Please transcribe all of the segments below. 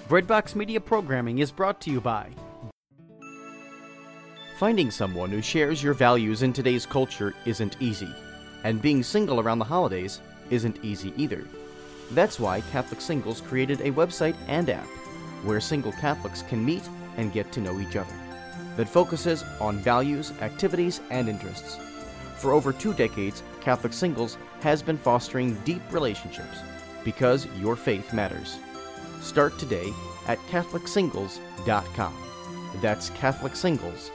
Breadbox Media programming is brought to you by finding someone who shares your values in today's culture isn't easy, and being single around the holidays isn't easy either. That's why Catholic Singles created a website and app where single Catholics can meet and get to know each other that focuses on values, activities, and interests. For over 2 decades, Catholic Singles has been fostering deep relationships because your faith matters. Start today at CatholicSingles.com. That's CatholicSingles.com.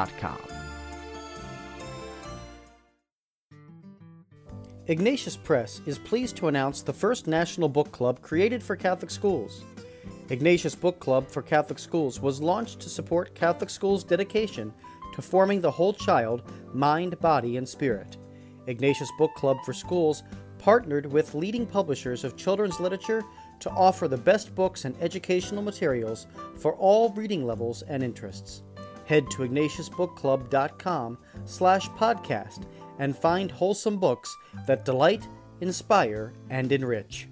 Ignatius Press is pleased to announce the first national book club created for Catholic schools. Ignatius Book Club for Catholic Schools was launched to support Catholic schools' dedication to forming the whole child, mind, body, and spirit. Ignatius Book Club for Schools partnered with leading publishers of children's literature to offer the best books and educational materials for all reading levels and interests. Head to ignatiusbookclub.com/podcast and find wholesome books that delight, inspire, and enrich.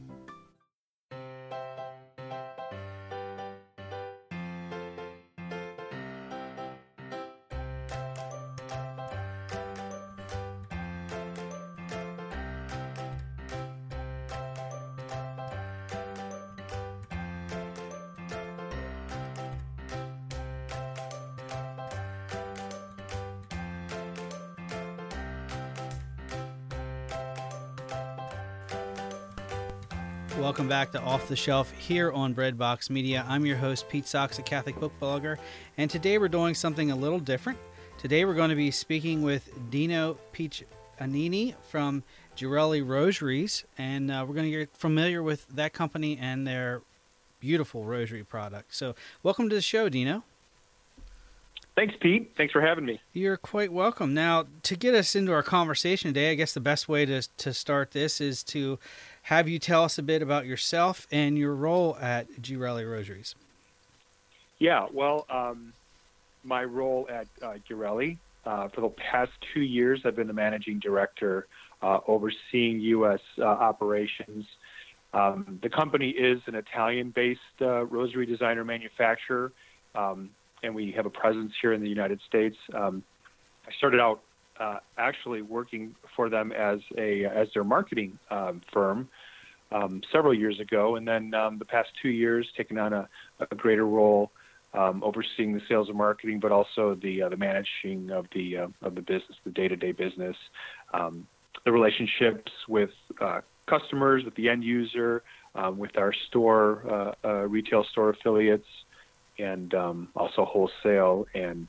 Welcome back to Off the Shelf here on Breadbox Media. I'm your host, Pete Socks, a Catholic book blogger, and today we're doing something a little different. Today we're going to be speaking with Dino Piccianini from Girelli Rosaries, and we're going to get familiar with that company and their beautiful rosary product. So welcome to the show, Dino. Thanks, Pete. Thanks for having me. You're quite welcome. Now, to get us into our conversation today, I guess the best way to start this is to have you tell us a bit about yourself and your role at Girelli Rosaries. Yeah, well, my role at Girelli, for the past 2 years, I've been the managing director overseeing U.S. operations. The company is an Italian-based rosary designer manufacturer, and we have a presence here in the United States. I started out actually working for them as their marketing firm several years ago, and then the past 2 years taken on a greater role overseeing the sales and marketing, but also the managing of the business, the day-to-day business, the relationships with customers, with the end user, with our store, retail store affiliates, and also wholesale and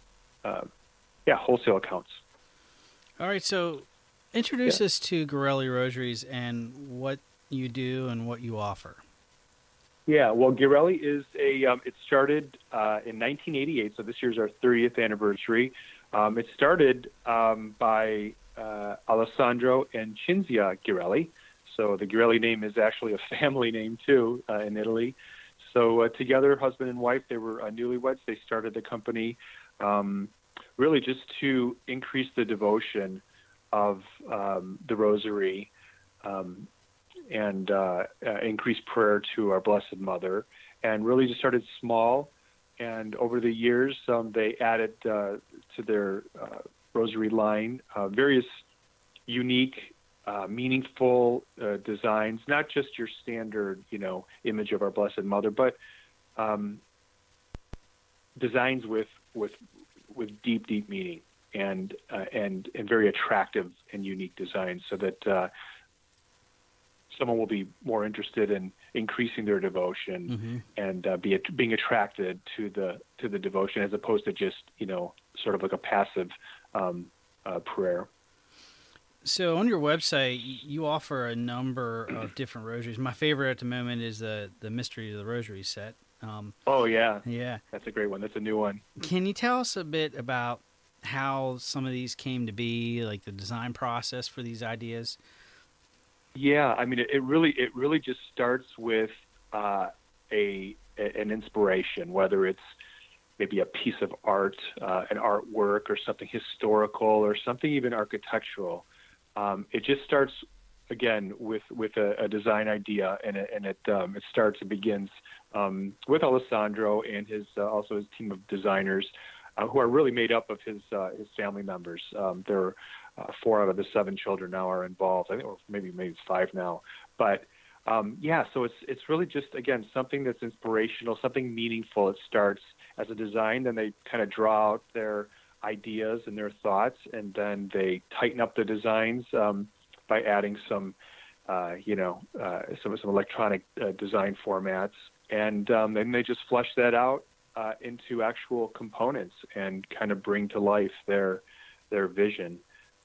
wholesale accounts. All right, so introduce us to Girelli Rosaries and what you do and what you offer. Yeah, well, Girelli is it started in 1988, so this year's our 30th anniversary. It started by Alessandro and Cinzia Girelli. So the Girelli name is actually a family name too in Italy. So together, husband and wife, they were newlyweds. They started the company really just to increase the devotion of the Rosary and increase prayer to our Blessed Mother, and really just started small. And over the years, they added to their Rosary line various unique, meaningful designs, not just your standard, image of our Blessed Mother, but designs with deep meaning and very attractive and unique designs, so that someone will be more interested in increasing their devotion and being attracted to the devotion, as opposed to just sort of like a passive prayer. So on your website, you offer a number of different rosaries. My favorite at the moment is the Mystery of the Rosary set. Oh, yeah. Yeah. That's a great one. That's a new one. Can you tell us a bit about how some of these came to be, like the design process for these ideas? Yeah, I mean, it really just starts with an inspiration, whether it's maybe a piece of art, an artwork, or something historical, or something even architectural. It just starts again with a design idea, and it begins with Alessandro and his also his team of designers, who are really made up of his family members. There are 4 out of the 7 children now are involved. I think, or maybe it's 5 now. But so it's really just, again, something that's inspirational, something meaningful. It starts as a design, then they kind of draw out their ideas and their thoughts, and then they tighten up the designs by adding some electronic design formats, and then they just flesh that out into actual components and kind of bring to life their vision.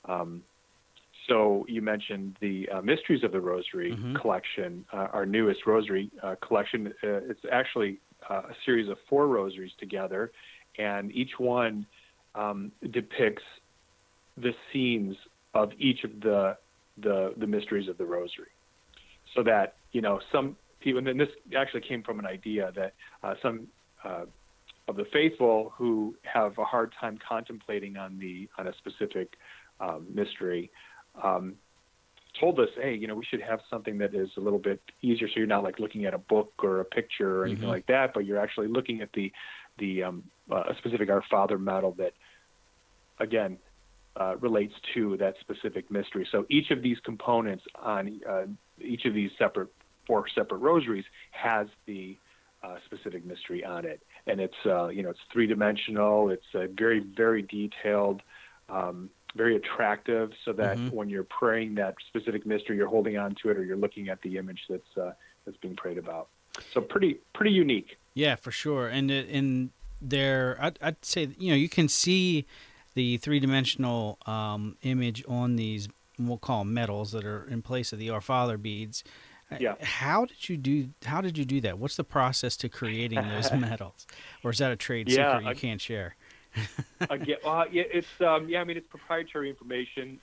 So you mentioned the Mysteries of the Rosary collection, our newest rosary collection. It's actually a series of 4 rosaries together, and each one depicts the scenes of each of the mysteries of the Rosary. So that, some people, and this actually came from an idea that some of the faithful who have a hard time contemplating on a specific mystery told us, hey, we should have something that is a little bit easier, so you're not like looking at a book or a picture or anything like that, but you're actually looking at a specific Our Father medal that, again, relates to that specific mystery. So each of these components on each of these 4 separate rosaries has the specific mystery on it, and it's it's 3-dimensional. It's very, very detailed, very attractive, so that when you're praying that specific mystery, you're holding on to it, or you're looking at the image that's being prayed about. So pretty unique. Yeah, for sure. And in there, I'd say you can see the 3-dimensional image on these, we'll call them medals, that are in place of the Our Father beads. Yeah. How did you do that? What's the process to creating those medals, or is that a trade secret you can't share? It's it's proprietary information,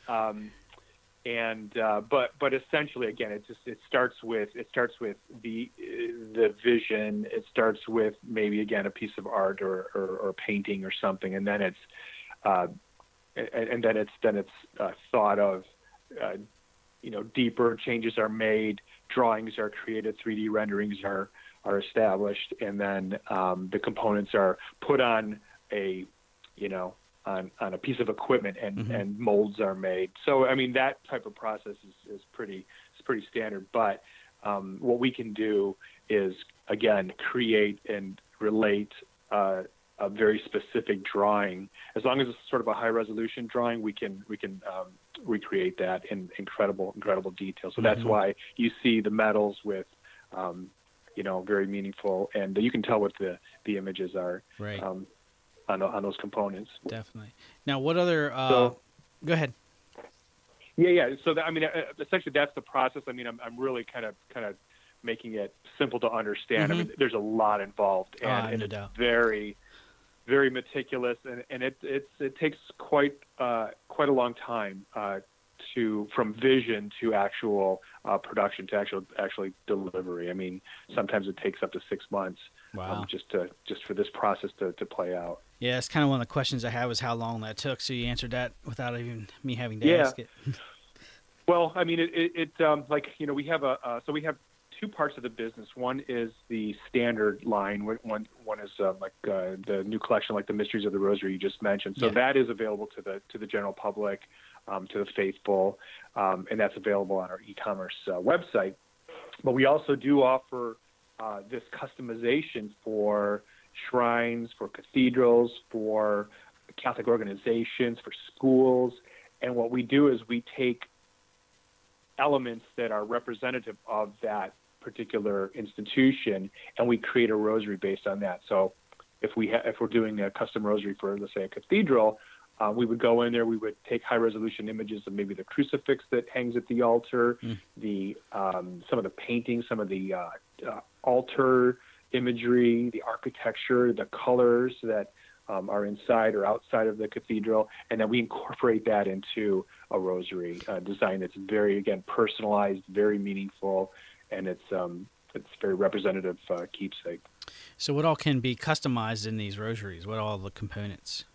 but essentially, again, it starts with the vision. It starts with maybe, again, a piece of art or painting or something, and then it's thought of. Deeper changes are made, drawings are created, 3D renderings are established, and then the components are put on a piece of equipment, and molds are made. So that type of process is pretty standard. But what we can do is, again, create and relate a very specific drawing. As long as it's sort of a high resolution drawing, we can recreate that in incredible detail. So that's why you see the medals with very meaningful, and you can tell what the images are right on those components. Definitely. Now, what other go ahead. Yeah. So essentially that's the process. I'm really kind of making it simple to understand. There's a lot involved, and no it's doubt. very, very meticulous, and it takes quite a long time from vision to actual production to actually delivery. Sometimes it takes up to 6 months. Wow. Just for this process to play out. Yeah, it's kind of one of the questions I had, was how long that took. So you answered that without even me having to ask it. Well, we have 2 parts of the business. One is the standard line. One is the new collection, like the Mysteries of the Rosary you just mentioned. So that is available to the general public, to the faithful, and that's available on our e-commerce website. But we also do offer this customization for shrines, for cathedrals, for Catholic organizations, for schools. And what we do is we take elements that are representative of that particular institution, and we create a rosary based on that. So if we're doing a custom rosary for, let's say, a cathedral, we would go in there, we would take high resolution images of maybe the crucifix that hangs at the altar, some of the paintings, some of the altar imagery, the architecture, the colors that are inside or outside of the cathedral, and then we incorporate that into a rosary design that's very, again, personalized, very meaningful, and it's very representative keepsake. So what all can be customized in these rosaries? What are all the components?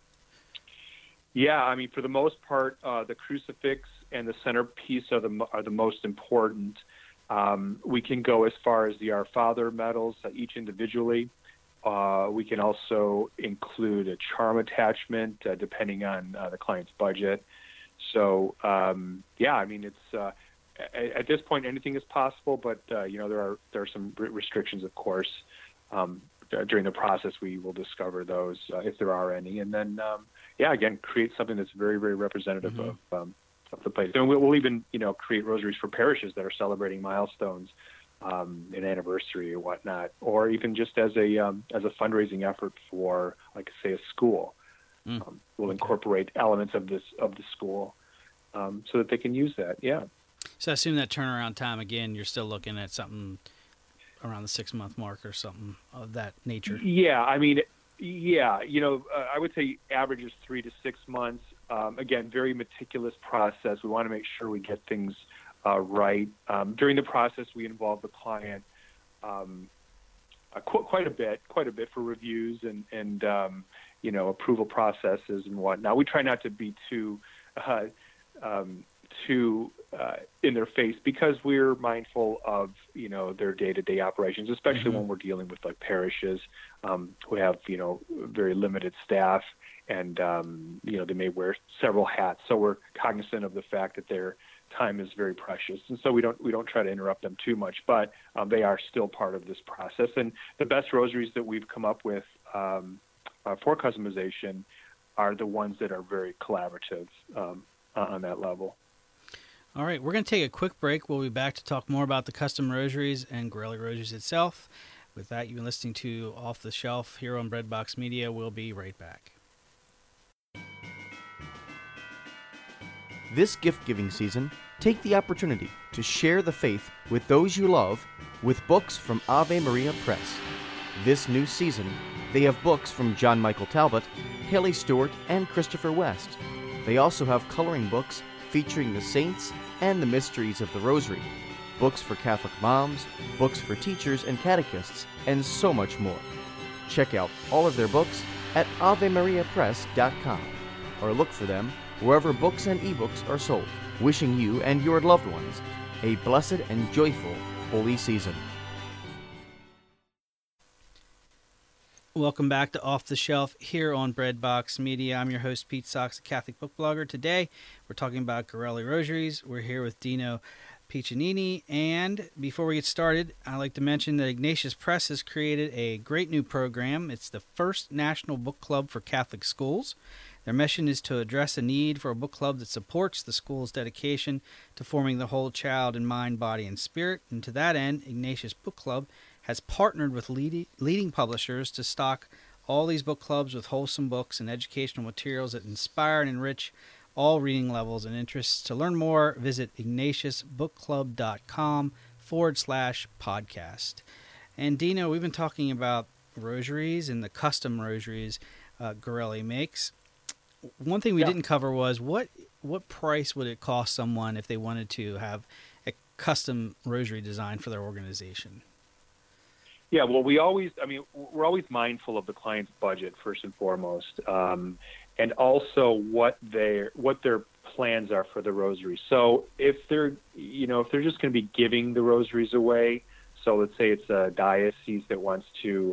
Yeah, for the most part, the crucifix and the centerpiece are the most important. We can go as far as the Our Father medals, each individually. We can also include a charm attachment, depending on the client's budget. So, it's at this point anything is possible, but there are some restrictions, of course. During the process, we will discover those if there are any, and then again, create something that's very, very representative of the place. And we'll even create rosaries for parishes that are celebrating milestones, an anniversary or whatnot, or even just as a fundraising effort for, like, say, a school. We'll incorporate elements of the school so that they can use that. Yeah. So I assume that turnaround time, again, you're still looking at something around the 6-month mark or something of that nature. Yeah, I mean, I would say average is 3 to 6 months. Again, very meticulous process. We want to make sure we get things right. During the process, we involve the client quite a bit for reviews and approval processes and whatnot. We try not to be too in their face, because we're mindful of their day-to-day operations, especially when we're dealing with like parishes who have very limited staff, and they may wear several hats. So we're cognizant of the fact that their time is very precious, and so we don't try to interrupt them too much. But they are still part of this process. And the best rosaries that we've come up with for customization are the ones that are very collaborative on that level. All right, we're going to take a quick break. We'll be back to talk more about the custom rosaries and Gorelli Rosaries itself. With that, you've been listening to Off the Shelf here on Breadbox Media. We'll be right back. This gift-giving season, take the opportunity to share the faith with those you love with books from Ave Maria Press. This new season, they have books from John Michael Talbot, Haley Stewart, and Christopher West. They also have coloring books featuring the saints and the mysteries of the Rosary, books for Catholic moms, books for teachers and catechists, and so much more. Check out all of their books at AveMariaPress.com, or look for them wherever books and ebooks are sold. Wishing you and your loved ones a blessed and joyful Holy Season. Welcome back to Off the Shelf here on Breadbox Media. I'm your host, Pete Socks, a Catholic book blogger. Today, we're talking about Gorelli Rosaries. We're here with Dino Piccinini. And before we get started, I'd like to mention that Ignatius Press has created a great new program. It's the first national book club for Catholic schools. Their mission is to address a need for a book club that supports the school's dedication to forming the whole child in mind, body, and spirit. And to that end, Ignatius Book Club has partnered with leading publishers to stock all these book clubs with wholesome books and educational materials that inspire and enrich all reading levels and interests. To learn more, visit ignatiusbookclub.com/podcast. And Dino, we've been talking about rosaries and the custom rosaries Gorelli makes. One thing we didn't cover was what price would it cost someone if they wanted to have a custom rosary design for their organization? Yeah, well, we're always mindful of the client's budget first and foremost, and also what their plans are for the rosary. So if they're just going to be giving the rosaries away, so let's say it's a diocese that wants to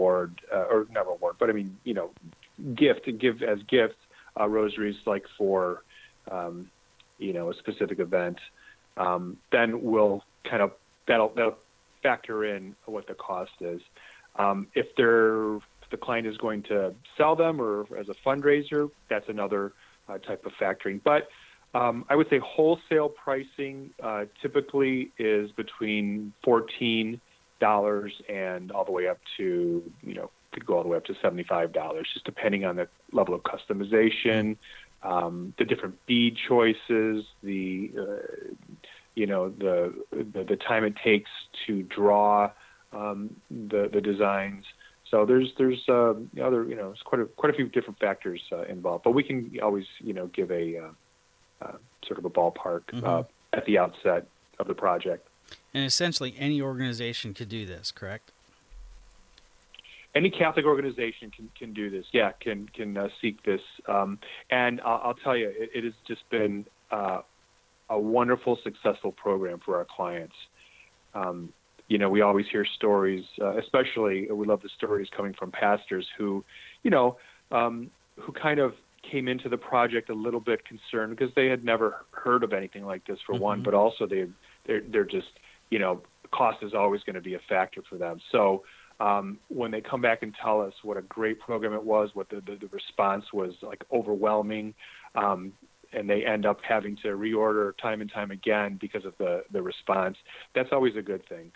give as gifts rosaries, like for a specific event, then we'll kind of that'll factor in what the cost is. If the client is going to sell them or as a fundraiser, that's another type of factoring. But I would say wholesale pricing typically is between $14 and all the way up to, could go all the way up to $75, just depending on the level of customization, the different bead choices, the time it takes to draw the designs. So there's quite a few different factors involved, but we can always give a sort of a ballpark at the outset of the project. And essentially, any organization could do this, correct? Any Catholic organization can do this. Yeah, can seek this, and I'll tell you, it has just been a wonderful, successful program for our clients. We always hear stories, especially we love the stories coming from pastors who kind of came into the project a little bit concerned because they had never heard of anything like this for one, but also they're just, cost is always going to be a factor for them. So when they come back and tell us what a great program it was, what the response was like overwhelming, and they end up having to reorder time and time again because of the response, that's always a good thing.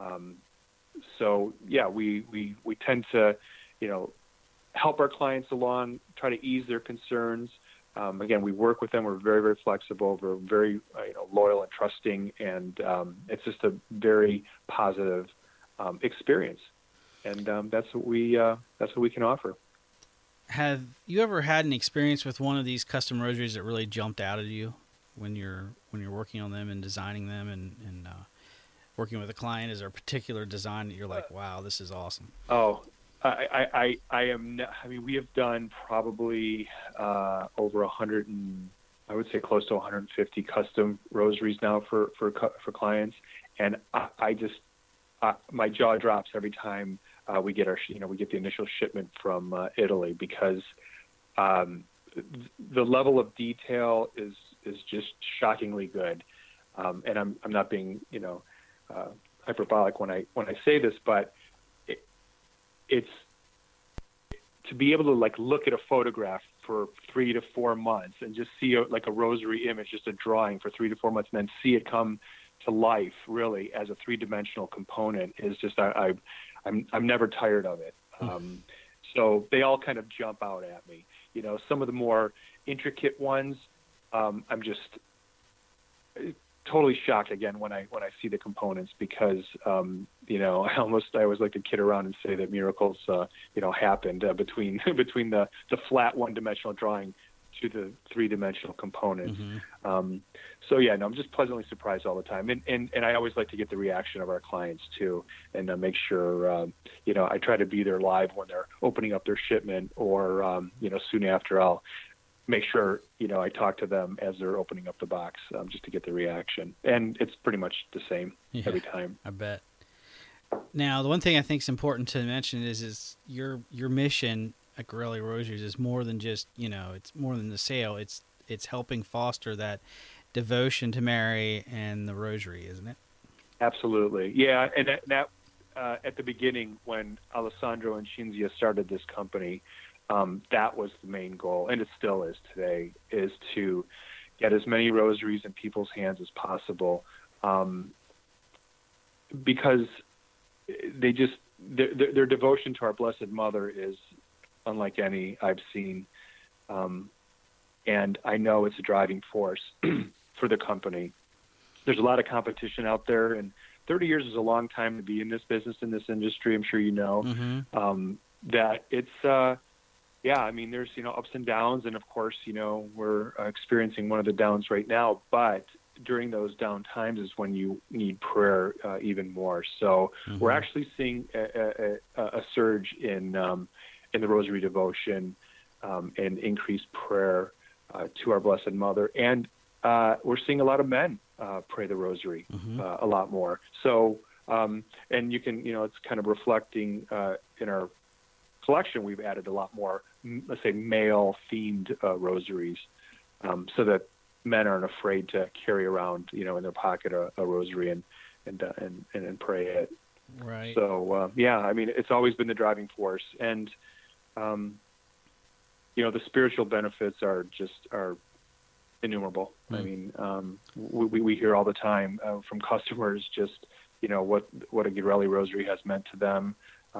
So yeah, we tend to, help our clients along, try to ease their concerns. Again, we work with them. We're very, very flexible. We're very loyal and trusting, and it's just a very positive experience. And that's what we can offer. Have you ever had an experience with one of these custom rosaries that really jumped out at you when you're working on them and designing them and working with a client? Is there a particular design that you're like, wow, this is awesome? Oh, I am. I mean, we have done probably over 100 and I would say close to 150 custom rosaries now for clients, and I just my jaw drops every time we get the initial shipment from Italy, because the level of detail is just shockingly good, and I'm not being hyperbolic when I say this, but it's to be able to look at a photograph for 3 to 4 months and just see a rosary image, just a drawing for 3 to 4 months, and then see it come to life really as a 3-dimensional component is just I'm never tired of it. So they all kind of jump out at me. Some of the more intricate ones, I'm just totally shocked again when I see the components, because I always like to kid around and say that miracles happened between the flat 1-dimensional drawing to the 3-dimensional components. So yeah, no, I'm just pleasantly surprised all the time, and I always like to get the reaction of our clients too, and make sure I try to be there live when they're opening up their shipment, or soon after I'll make sure I talk to them as they're opening up the box, just to get the reaction, and it's pretty much the same every time. I bet. Now, the one thing I think is important to mention is your mission at Ghirelli Rosaries is more than just it's more than the sale. It's helping foster that devotion to Mary and the Rosary, isn't it? Absolutely, yeah. And that at the beginning, when Alessandro and Cinzia started this company, that was the main goal, and it still is today, is to get as many rosaries in people's hands as possible, because their devotion to our Blessed Mother is unlike any I've seen, and I know it's a driving force for the company. There's a lot of competition out there, and 30 years is a long time to be in this business, in this industry. I'm sure you know that it's there's ups and downs, and of course we're experiencing one of the downs right now, but during those down times is when you need prayer even more. So we're actually seeing a surge in the Rosary devotion and increased prayer to our Blessed Mother, and we're seeing a lot of men pray the Rosary a lot more. So and you can it's kind of reflecting in our collection. We've added a lot more, let's say, male-themed rosaries, so that men aren't afraid to carry around, in their pocket a rosary and pray it. Right. So it's always been the driving force, and the spiritual benefits are innumerable. I mean, we hear all the time from customers just what a Ghirelli Rosary has meant to them.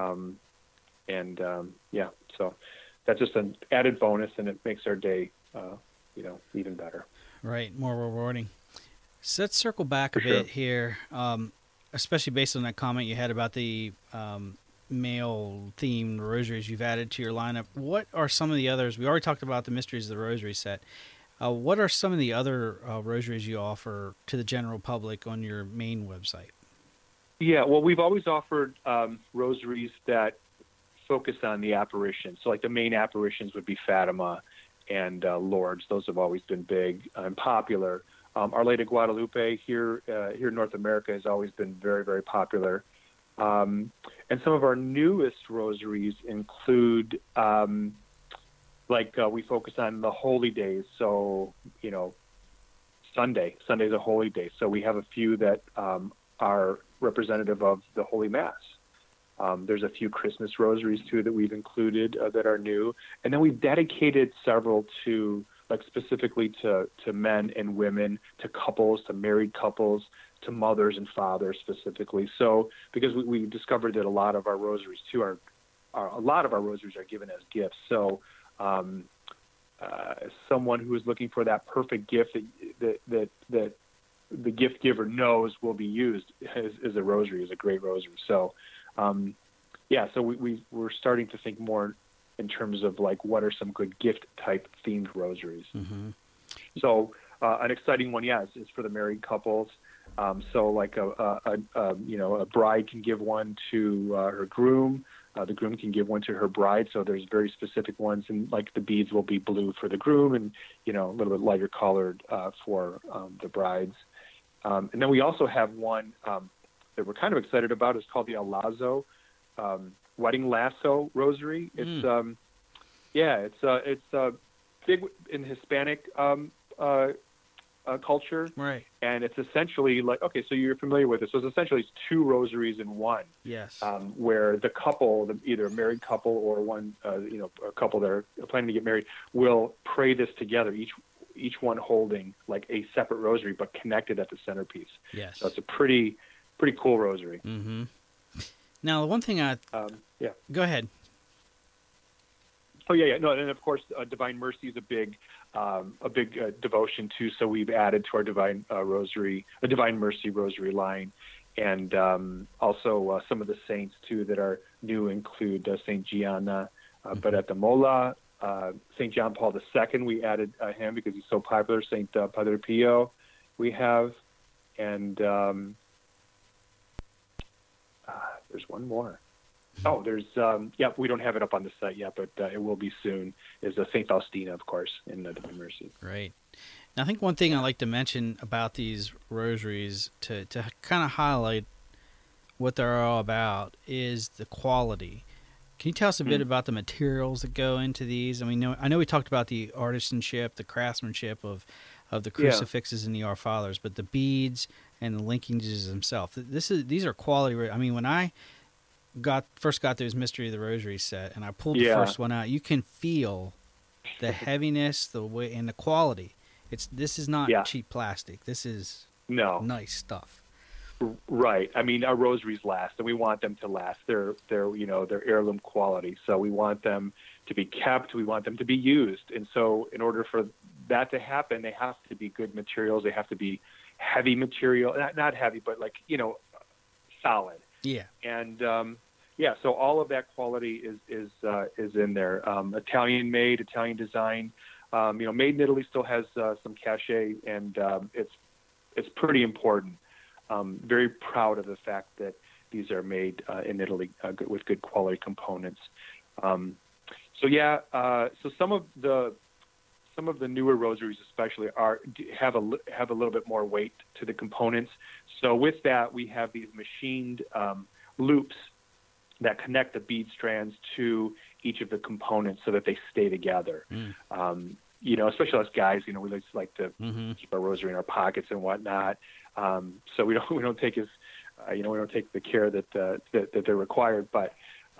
So that's just an added bonus, and it makes our day, even better. Right, more rewarding. So let's circle back a bit here, especially based on that comment you had about the male-themed rosaries you've added to your lineup. What are some of the others? We already talked about the Mysteries of the Rosary set. What are some of the other rosaries you offer to the general public on your main website? Yeah, well, we've always offered rosaries that focus on the apparitions. So like the main apparitions would be Fatima and Lourdes. Those have always been big and popular. Our Lady of Guadalupe here in North America has always been very, very popular. And some of our newest rosaries include, we focus on the holy days. So, Sunday's a holy day. So we have a few that are representative of the Holy Mass. There's a few Christmas rosaries, too, that we've included that are new. And then we've dedicated several to, specifically to men and women, to couples, to married couples, to mothers and fathers specifically. So because we discovered that a lot of our rosaries, too, are given as gifts. So someone who is looking for that perfect gift that the gift giver knows will be used is a rosary, is a great rosary. So, so we're starting to think more in terms of what are some good gift type themed rosaries. Mm-hmm. So an exciting one, is for the married couples. So a bride can give one to her groom. The groom can give one to her bride. So there's very specific ones, and the beads will be blue for the groom, and a little bit lighter colored for the brides. And then we also have one that we're kind of excited about. It's called the Alazo Wedding Lasso Rosary. It's it's big in Hispanic culture, right? And it's essentially so you're familiar with it. So it's essentially two rosaries in one. Yes. Where the couple, either a married couple or one, a couple that are planning to get married, will pray this together. Each one holding a separate rosary, but connected at the centerpiece. Yes. So it's a pretty cool rosary. Mm-hmm. Now, the one thing go ahead. Oh yeah. No, and of course, Divine Mercy is a big devotion too. So we've added to our Divine Mercy Rosary line, and also some of the saints too that are new include Saint Gianna, Beretta Mola, Saint John Paul II. We added him because he's so popular. Saint Padre Pio, we have, and there's one more. Oh, there's we don't have it up on the site yet, but it will be soon. Is Saint Faustina, of course, in the Divine Mercy. Right. Now, I think one thing I like to mention about these rosaries to kind of highlight what they're all about is the quality. Can you tell us a bit about the materials that go into these? I mean, I know we talked about the artisanship, the craftsmanship of the crucifixes and the Our Fathers, but the beads and the linkages themselves. These are quality. I mean, when I first got those Mystery of the Rosary set, and I pulled the first one out, you can feel the heaviness, the way, and the quality. This is not cheap plastic. This is nice stuff. Right. I mean, our rosaries last, and we want them to last. They're heirloom quality, so we want them to be kept. We want them to be used, and so in order for that to happen, they have to be good materials. They have to be heavy material, not heavy, but solid. Yeah. And so all of that quality is in there. Italian made, Italian design. Made in Italy still has some cachet, and it's pretty important. Very proud of the fact that these are made in Italy with good quality components. So some of the newer rosaries, especially, have a little bit more weight to the components. So with that, we have these machined loops that connect the bead strands to each of the components so that they stay together. Especially us guys, we just like to keep our rosary in our pockets and whatnot. So we don't take we don't take the care that they're required. But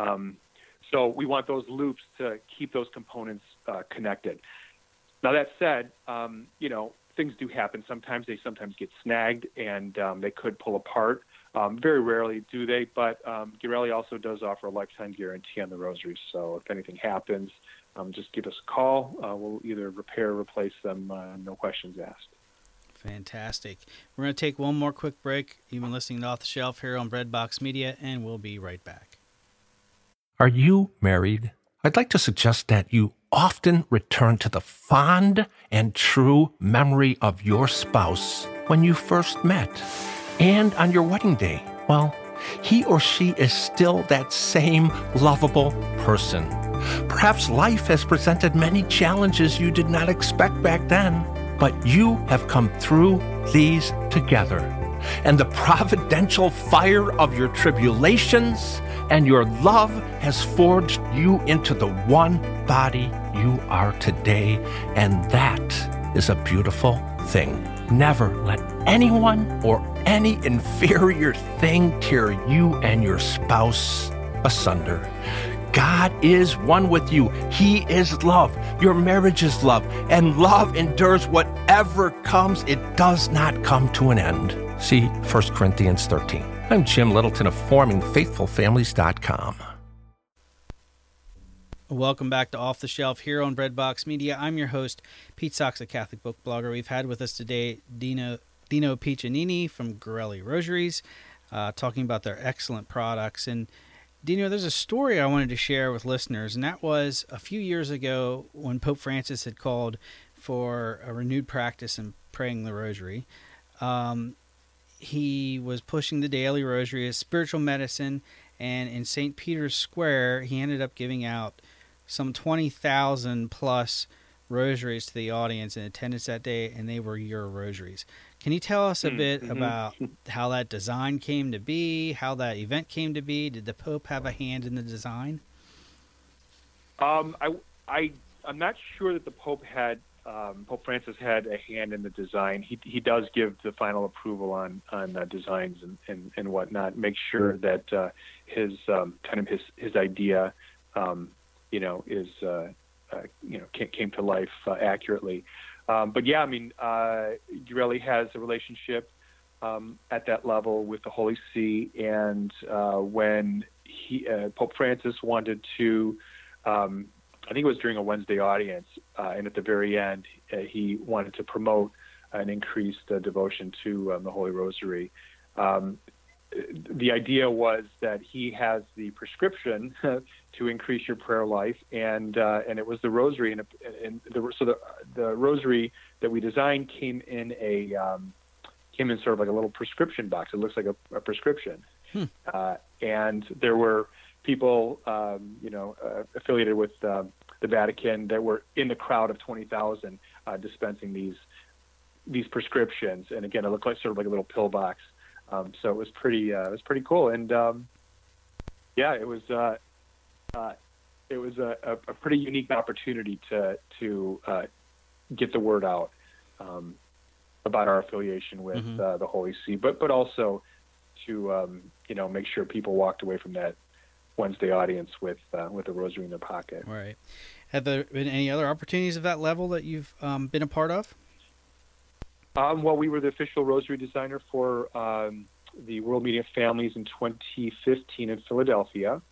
so we want those loops to keep those components connected. Now that said, things do happen. Sometimes they get snagged, and they could pull apart. Very rarely do they, but Ghirelli also does offer a lifetime guarantee on the rosaries. So if anything happens, just give us a call. We'll either repair or replace them, no questions asked. Fantastic. We're going to take one more quick break. You've been listening to Off the Shelf here on Breadbox Media, and we'll be right back. Are you married? I'd like to suggest that you often return to the fond and true memory of your spouse when you first met. And on your wedding day, well, he or she is still that same lovable person. Perhaps life has presented many challenges you did not expect back then. but you have come through these together. And the providential fire of your tribulations and your love has forged you into the one body you are today, and that is a beautiful thing. Never let anyone or any inferior thing tear you and your spouse asunder. God is one with you. He is love. Your marriage is love, and love endures whatever comes. It does not come to an end. See 1 Corinthians 13. I'm Jim Littleton of FormingFaithfulFamilies.com. Welcome back to Off the Shelf here on Breadbox Media. I'm your host, Pete Socks, a Catholic book blogger. We've had with us today Dino Piccinini from Gorelli Rosaries, talking about their excellent products. And Dino, there's a story I wanted to share with listeners, and that was a few years ago when Pope Francis had called for a renewed practice in praying the Rosary. He was pushing the daily Rosary as spiritual medicine, and in St. Peter's Square, he ended up giving out some 20,000 plus rosaries to the audience in attendance that day, and they were your rosaries. Can you tell us a bit about how that design came to be, how that event came to be? Did the Pope have a hand in the design? I'm not sure that the Pope Pope Francis had a hand in the design. He does give the final approval on designs and whatnot. Make sure that his idea came to life accurately. But yeah, I mean, Gorelli has a relationship at that level with the Holy See, and when Pope Francis wanted to, I think it was during a Wednesday audience, and at the very end, he wanted to promote an increased devotion to the Holy Rosary. The idea was that he has the prescription to increase your prayer life, and it was the Rosary, so the Rosary that we designed came in sort of like a little prescription box. It looks like a prescription, and there were people affiliated with the Vatican that were in the crowd of 20,000 dispensing these prescriptions, and again, it looked like sort of like a little pill box. So it was pretty cool, and it was a pretty unique opportunity to get the word out about our affiliation with the Holy See, but also to make sure people walked away from that Wednesday audience with a rosary in their pocket. Right. Have there been any other opportunities of that level that you've been a part of? Well, we were the official rosary designer for the World Meeting of Families in 2015 in Philadelphia.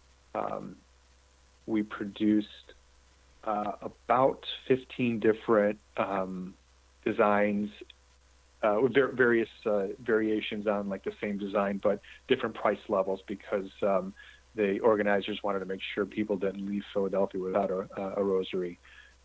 We produced about 15 different designs with various variations on like the same design, but different price levels, because the organizers wanted to make sure people didn't leave Philadelphia without a rosary.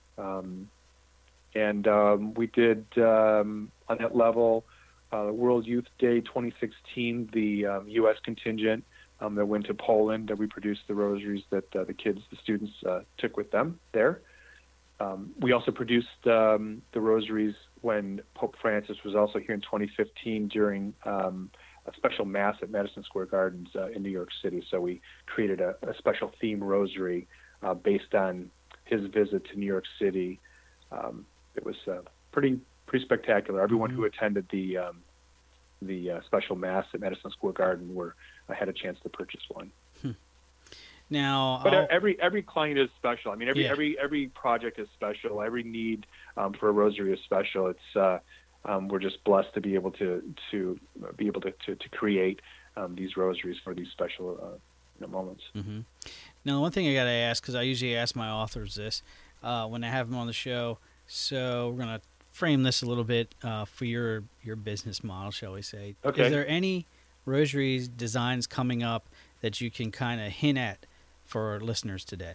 And we did, on that level, World Youth Day 2016, the U.S. contingent that went to Poland, that we produced the rosaries that the students took with them there. We also produced the rosaries when Pope Francis was also here in 2015 during a special Mass at Madison Square Gardens in New York City. So we created a special theme rosary based on his visit to New York City. It was pretty spectacular. Everyone who attended the special Mass at Madison Square Garden had a chance to purchase one. Now, but every client is special. I mean, every project is special. Every need for a rosary is special. It's we're just blessed to be able to create these rosaries for these special moments. Mm-hmm. Now, one thing I got to ask, because I usually ask my authors this when I have them on the show, so we're going to frame this a little bit for your business model, shall we say. Okay. Is there any rosaries designs coming up that you can kind of hint at for our listeners today?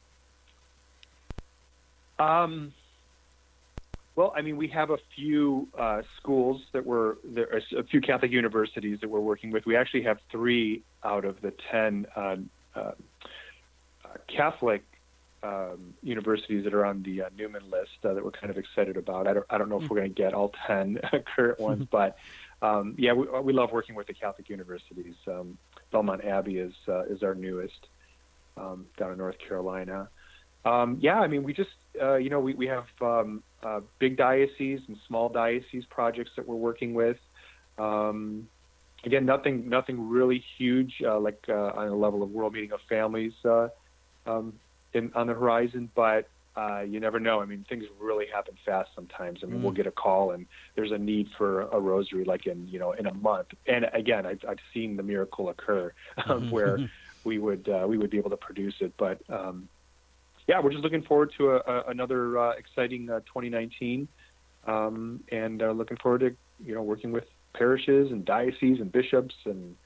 Well, I mean, we have a few schools a few Catholic universities that we're working with. We actually have 3 out of the 10 Catholic universities that are on the Newman list that we're kind of excited about. I don't know if we're going to get all 10 current ones, but we love working with the Catholic universities. Belmont Abbey is our newest down in North Carolina. We just we have big diocese and small diocese projects that we're working with. Again, nothing really huge like on the level of World Meeting of Families on the horizon, but you never know. I mean, things really happen fast sometimes. I mean, we'll get a call and there's a need for a rosary like in a month. And again, I've seen the miracle occur where we would be able to produce it. But we're just looking forward to another exciting 2019, and looking forward to working with parishes and dioceses and bishops and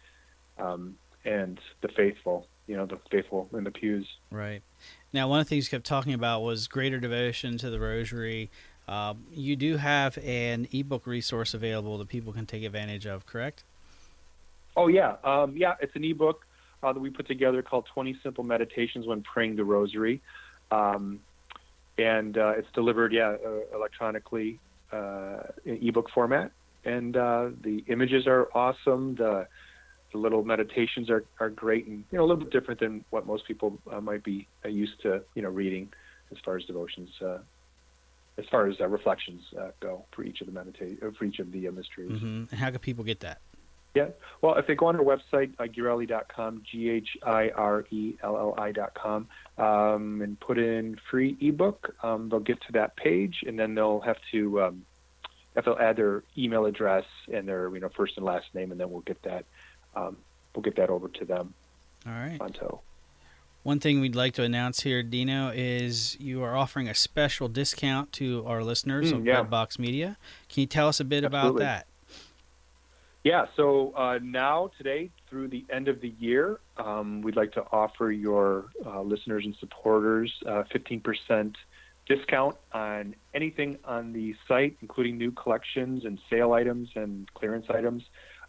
the faithful. The faithful in the pews. Right. Now, one of the things you kept talking about was greater devotion to the Rosary. You do have an ebook resource available that people can take advantage of, correct? Oh, yeah. It's an ebook that we put together called 20 Simple Meditations When Praying the Rosary. And it's delivered, electronically in ebook format. And the images are awesome. The little meditations are great and a little bit different than what most people might be used to reading as far as devotions, as far as reflections go for each of the mysteries. Mm-hmm. And how can people get that? Yeah, well, if they go on our website, Ghirelli.com, GHIRELLI.com, and put in free ebook, they'll get to that page, and then they'll have to they'll add their email address and their first and last name, and then we'll get that. We'll get that over to them. All right. Pronto. One thing we'd like to announce here, Dino, is you are offering a special discount to our listeners of Redbox Media. Can you tell us a bit about that? Yeah, so now, today, through the end of the year, we'd like to offer your listeners and supporters 15% discount on anything on the site, including new collections and sale items and clearance items.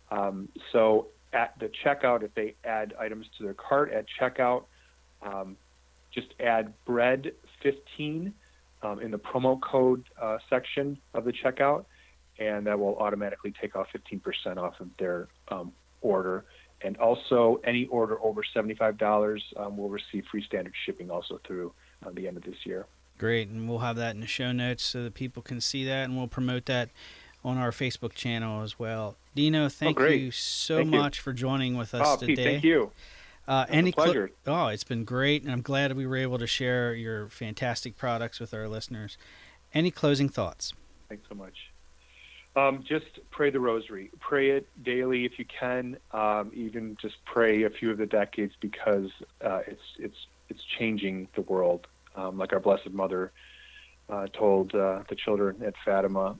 So at the checkout, if they add items to their cart at checkout, just add BREAD15 in the promo code section of the checkout, and that will automatically take off 15% off of their order. And also, any order over $75 will receive free standard shipping also through the end of this year. Great, and we'll have that in the show notes so that people can see that, and we'll promote that on our Facebook channel as well. Dino, thank you so much for joining with us today. Pete, thank you. Any pleasure. It's been great, and I'm glad we were able to share your fantastic products with our listeners. Any closing thoughts? Thanks so much. Just pray the Rosary. Pray it daily if you can. Even just pray a few of the decades, because it's changing the world. Like our Blessed Mother told the children at Fatima.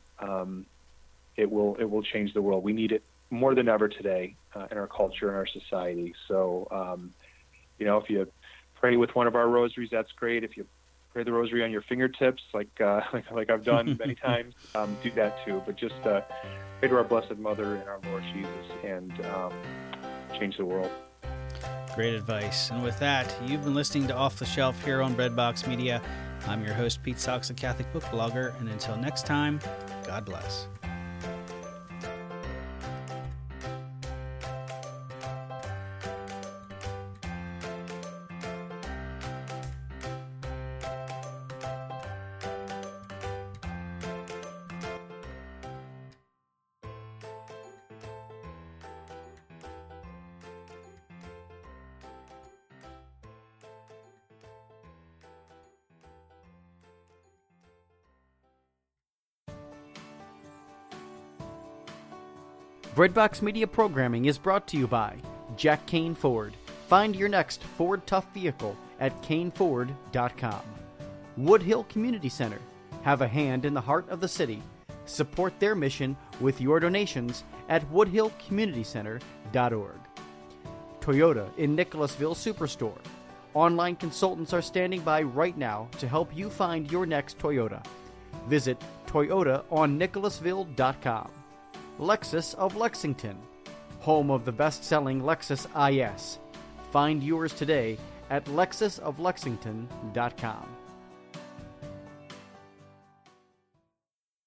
It will change the world. We need it more than ever today in our culture and our society. So, if you pray with one of our rosaries, that's great. If you pray the rosary on your fingertips, like I've done many times, do that too. But just pray to our Blessed Mother and our Lord Jesus and change the world. Great advice. And with that, you've been listening to Off the Shelf here on Breadbox Media. I'm your host, Pete Socks, a Catholic book blogger. And until next time, God bless. Breadbox Media programming is brought to you by Jack Kane Ford. Find your next Ford Tough vehicle at caneford.com. Woodhill Community Center. Have a hand in the heart of the city. Support their mission with your donations at woodhillcommunitycenter.org. Toyota in Nicholasville Superstore. Online consultants are standing by right now to help you find your next Toyota. Visit toyotaonnicholasville.com. Lexus of Lexington, home of the best-selling Lexus IS. Find yours today at lexusoflexington.com.